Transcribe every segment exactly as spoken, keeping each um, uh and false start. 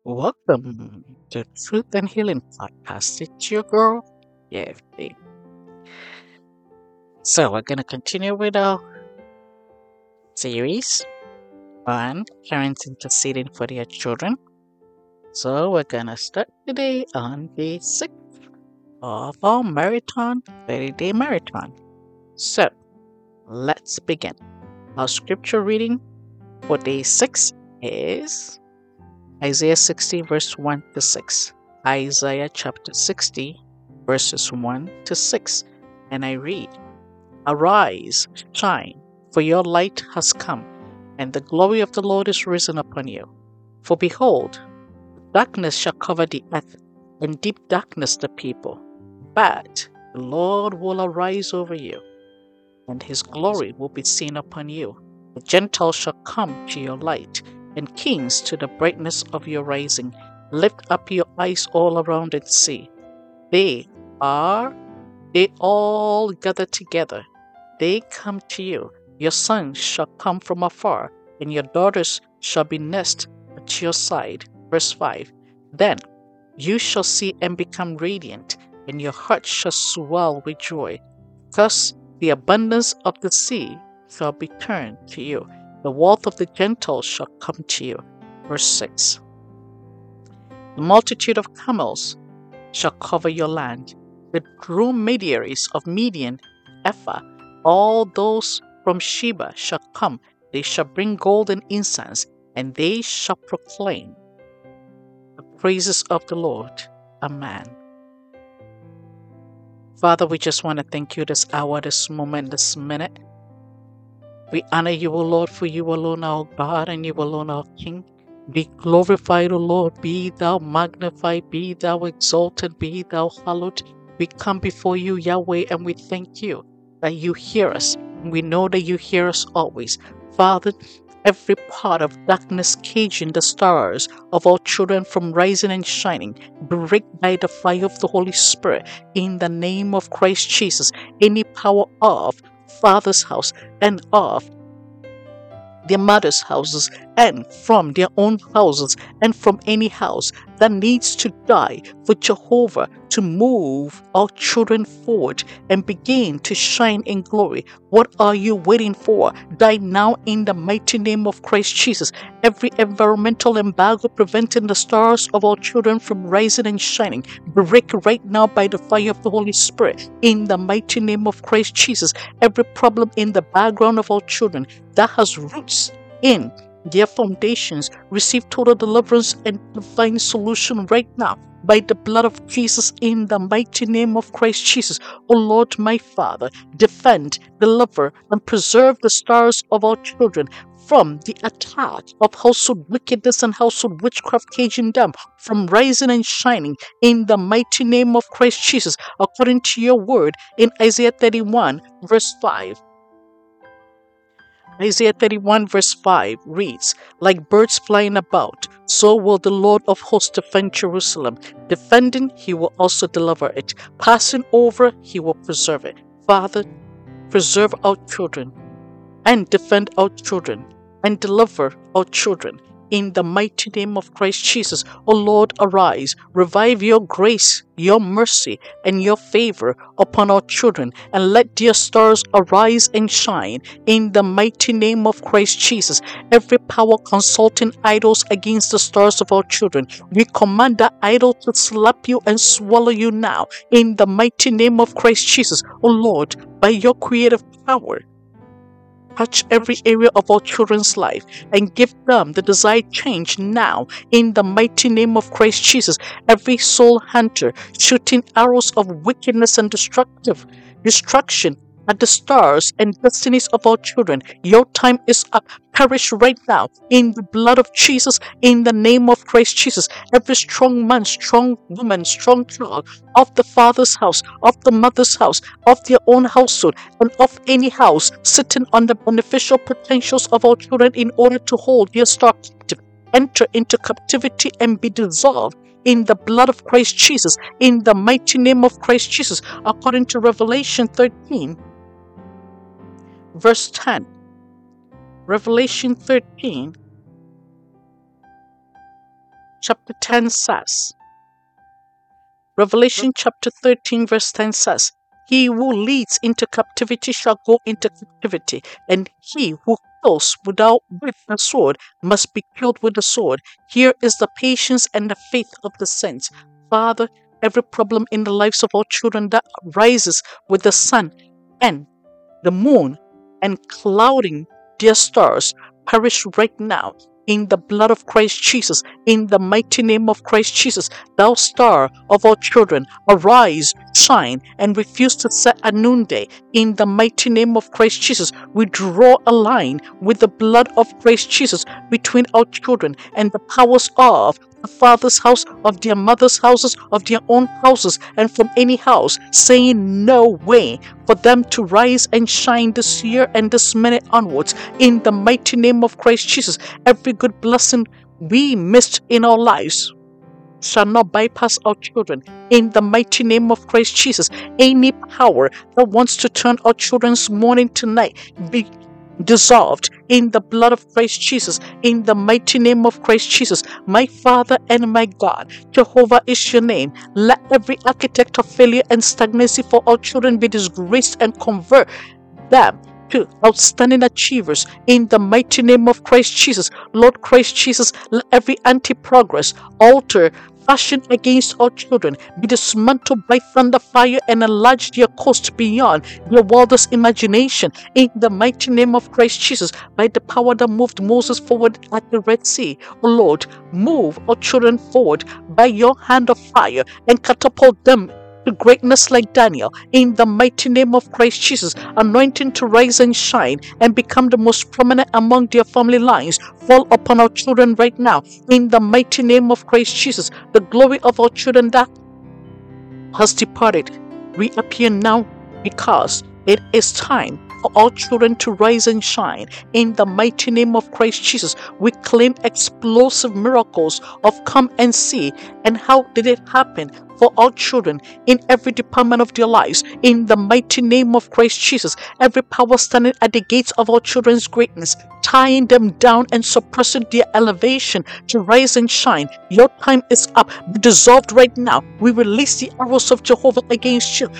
Welcome to Truth and Healing Podcast. It's your girl, yeah. babe. So we're gonna continue with our series on parents interceding for their children. So we're gonna start today on day six of our marathon, thirty-day marathon. So let's begin. Our scripture reading for day six is Isaiah sixty, verse one to six. Isaiah chapter sixty, verses one to six. And I read, Arise, shine, for your light has come, and the glory of the Lord is risen upon you. For behold, darkness shall cover the earth, and deep darkness the people. But the Lord will arise over you, and his glory will be seen upon you. The Gentiles shall come to your light, and kings to the brightness of your rising. Lift up your eyes all around and see. They are, they all gather together. They come to you. Your sons shall come from afar, and your daughters shall be nursed at your side. Verse five. Then you shall see and become radiant, and your heart shall swell with joy. Thus the abundance of the sea shall be turned to you. The wealth of the Gentiles shall come to you. Verse six. The multitude of camels shall cover your land. The dromedaries of Midian, Ephah, all those from Sheba shall come. They shall bring gold and incense, and they shall proclaim the praises of the Lord. Amen. Father, we just want to thank you this hour, this moment, this minute. We honor you, O Lord, for you alone our God and you alone our King. Be glorified, O Lord, be thou magnified, be thou exalted, be thou hallowed. We come before you, Yahweh, and we thank you that you hear us. We know that you hear us always. Father, every part of darkness caging the stars of our children from rising and shining, break by the fire of the Holy Spirit in the name of Christ Jesus. Any power of Father's house and of their mothers' houses and from their own houses and from any house that needs to die for Jehovah to move our children forward and begin to shine in glory. What are you waiting for? Die now in the mighty name of Christ Jesus. Every environmental embargo preventing the stars of our children from rising and shining, break right now by the fire of the Holy Spirit in the mighty name of Christ Jesus. Every problem in the background of our children that has roots in their foundations, receive total deliverance and divine solution right now by the blood of Jesus in the mighty name of Christ Jesus. O Lord, my Father, defend, deliver, and preserve the stars of our children from the attack of household wickedness and household witchcraft caging them from rising and shining in the mighty name of Christ Jesus, according to your word in Isaiah thirty-one, verse five. Isaiah thirty-one verse five reads, Like birds flying about, so will the Lord of hosts defend Jerusalem. Defending, he will also deliver it. Passing over, he will preserve it. Father, preserve our children and defend our children and deliver our children. In the mighty name of Christ Jesus, O Lord, arise, revive your grace, your mercy, and your favor upon our children, and let their stars arise and shine. In the mighty name of Christ Jesus, every power consulting idols against the stars of our children, we command that idol to slap you and swallow you now. In the mighty name of Christ Jesus, O Lord, by your creative power, touch every area of our children's life and give them the desired change now in the mighty name of Christ Jesus. Every soul hunter shooting arrows of wickedness and destructive destruction at the stars and destinies of our children, your time is up. Perish right now in the blood of Jesus, in the name of Christ Jesus. Every strong man, strong woman, strong child of the father's house, of the mother's house, of their own household, and of any house sitting on the beneficial potentials of our children in order to hold their star captive, enter into captivity and be dissolved in the blood of Christ Jesus, in the mighty name of Christ Jesus, according to Revelation thirteen, verse ten. Revelation thirteen, chapter ten says, Revelation chapter thirteen verse ten says, he who leads into captivity shall go into captivity, and he who kills without with the sword must be killed with the sword. Here is the patience and the faith of the saints. Father, every problem in the lives of our children that rises with the sun and the moon and clouding their stars perish right now in the blood of Christ Jesus, in the mighty name of Christ Jesus. Thou star of our children, arise, shine, and refuse to set a noonday. In the mighty name of Christ Jesus, we draw a line with the blood of Christ Jesus between our children and the powers of the father's house, of their mother's houses, of their own houses, and from any house, saying no way for them to rise and shine this year and this minute onwards. In the mighty name of Christ Jesus, every good blessing we missed in our lives shall not bypass our children. In the mighty name of Christ Jesus, any power that wants to turn our children's morning to night be dissolved in the blood of Christ Jesus, in the mighty name of Christ Jesus. My Father and my God, Jehovah is your name. Let every architect of failure and stagnancy for our children be disgraced and convert them to outstanding achievers in the mighty name of Christ Jesus. Lord Christ Jesus, let every anti-progress altar fashioned against our children be dismantled by thunder, fire, and enlarge their coast beyond their wildest imagination in the mighty name of Christ Jesus. By the power that moved Moses forward at the Red Sea, O Lord, move our children forward by your hand of fire and catapult them to greatness like Daniel in the mighty name of Christ Jesus. Anointing to rise and shine and become the most prominent among their family lines fall upon our children right now in the mighty name of Christ Jesus. The glory of our children that has departed reappear now, because it is time for all children to rise and shine in the mighty name of Christ Jesus. We claim explosive miracles of come and see. And how did it happen? For all children in every department of their lives, in the mighty name of Christ Jesus. Every power standing at the gates of our children's greatness, tying them down and suppressing their elevation to rise and shine, your time is up. Be dissolved right now. We release the arrows of Jehovah against you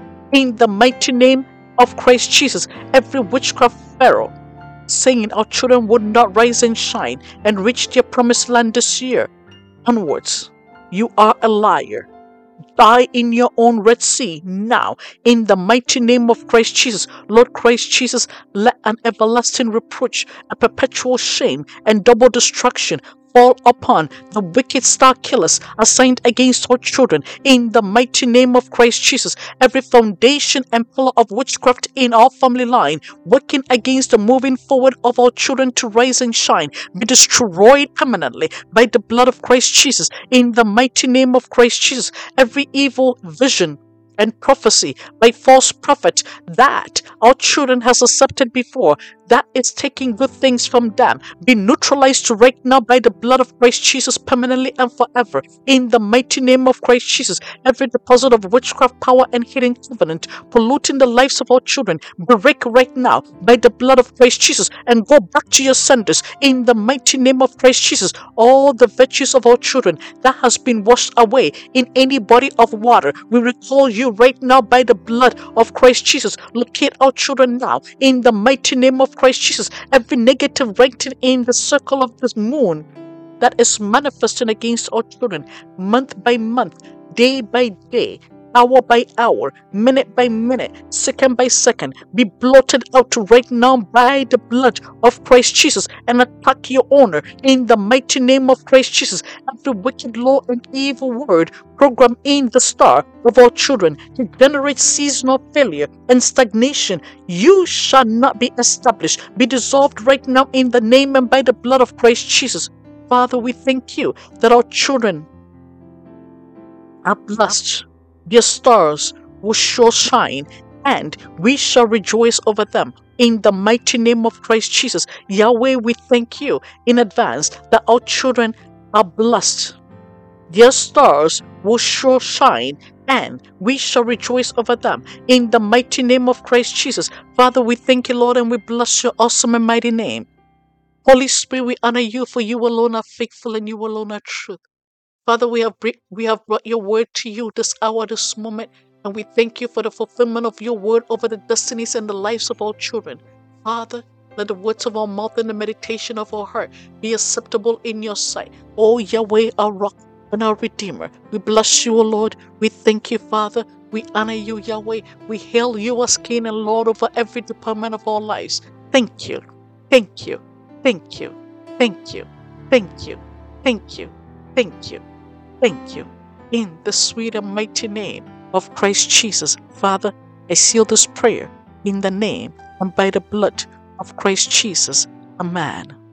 in the mighty name of Christ Jesus. Every witchcraft pharaoh saying our children would not rise and shine and reach their promised land this year onwards, you are a liar. Die in your own Red Sea now in the mighty name of Christ Jesus. Lord Christ Jesus, let an everlasting reproach, a perpetual shame, and double destruction fall upon the wicked star killers assigned against our children in the mighty name of Christ Jesus. Every foundation and pillar of witchcraft in our family line working against the moving forward of our children to rise and shine be destroyed permanently by the blood of Christ Jesus in the mighty name of Christ Jesus. Every evil vision and prophecy by false prophet that our children has accepted before, that is taking good things from them, be neutralized right now by the blood of Christ Jesus permanently and forever in the mighty name of Christ Jesus. Every deposit of witchcraft power and hidden covenant polluting the lives of our children, break right now by the blood of Christ Jesus and go back to your senders in the mighty name of Christ Jesus. All the virtues of our children that has been washed away in any body of water, we recall you right now by the blood of Christ Jesus. Locate our children now in the mighty name of Christ Jesus. Every negative writing in the circle of this moon that is manifesting against our children month by month, day by day, hour by hour, minute by minute, second by second, be blotted out right now by the blood of Christ Jesus and attack your honor in the mighty name of Christ Jesus. Every wicked law and evil word program in the star of our children to generate seasonal failure and stagnation, you shall not be established. Be dissolved right now in the name and by the blood of Christ Jesus. Father, we thank you that our children are blessed. Their stars will sure shine, and we shall rejoice over them in the mighty name of Christ Jesus. Yahweh, we thank you in advance that our children are blessed. Their stars will sure shine, and we shall rejoice over them in the mighty name of Christ Jesus. Father, we thank you, Lord, and we bless your awesome and mighty name. Holy Spirit, we honor you, for you alone are faithful and you alone are truth. Father, we have, br- we have brought your word to you this hour, this moment, and we thank you for the fulfillment of your word over the destinies and the lives of our children. Father, let the words of our mouth and the meditation of our heart be acceptable in your sight. O Yahweh, our rock and our redeemer. We bless you, O Lord. We thank you, Father. We honor you, Yahweh. We hail you as King and Lord over every department of our lives. Thank you. Thank you. Thank you. Thank you. Thank you. Thank you. Thank you. Thank you. In the sweet and mighty name of Christ Jesus, Father, I seal this prayer in the name and by the blood of Christ Jesus. Amen.